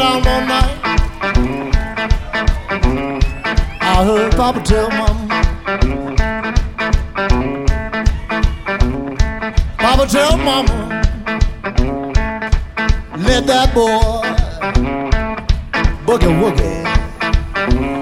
down one night, I heard Papa tell Mama. Papa tell Mama, let that boy boogie woogie.